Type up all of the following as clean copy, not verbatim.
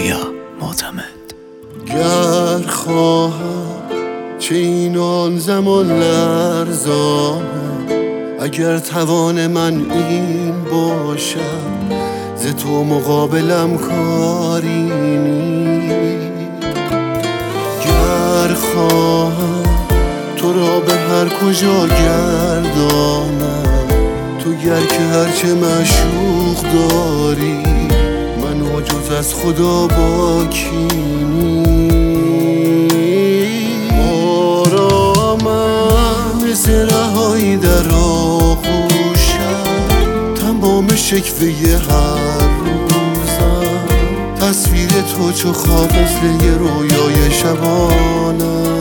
پویا معتمد. گر خواهم چه این آن زمان لرزانم، اگر توان من این باشد ز تو مقابلم کاری نیست. گر خواهم تو را به هر کجا گردانم، تو گر که هرچه معشوق داری منو جز از خدا با کی نیست. آرامم مثل رهایی در آغوشم، تمام شکوه هر روزم تصویر تو چو خواب مثل یه رویای شبانم.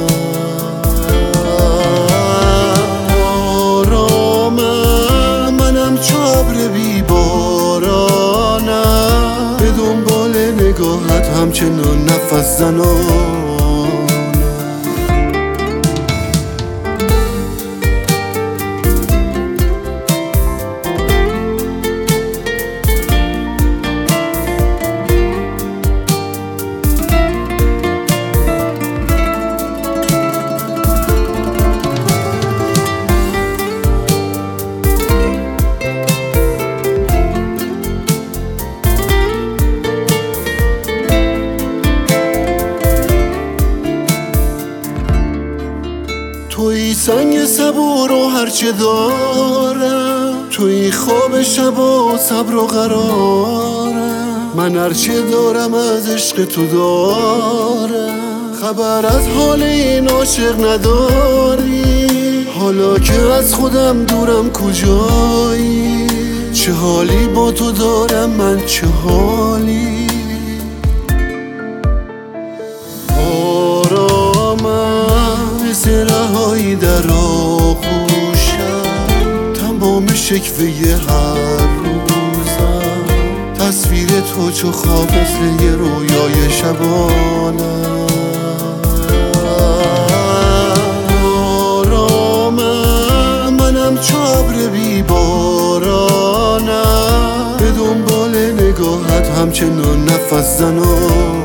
آرامم منم چو ابر بی بارانم، به دنبال نگاهت همچنان نفس زنانم. توی سنگ صبور و هرچه دارم، توی خواب شب و صبر و قرارم. من هرچه دارم از عشق تو دارم، خبر از حال این عاشق نداری. حالا که از خودم دورم کجایی، چه حالی با تو دارم من، چه حالی. مثل رهایی در آغوشم، تمام شکوه هر روزم تصویر تو چو خواب مثل یه رویای شبانم. آرامم منم چو ابر بی بارانم، به دنبال نگاهت همچنان نفس زنانم.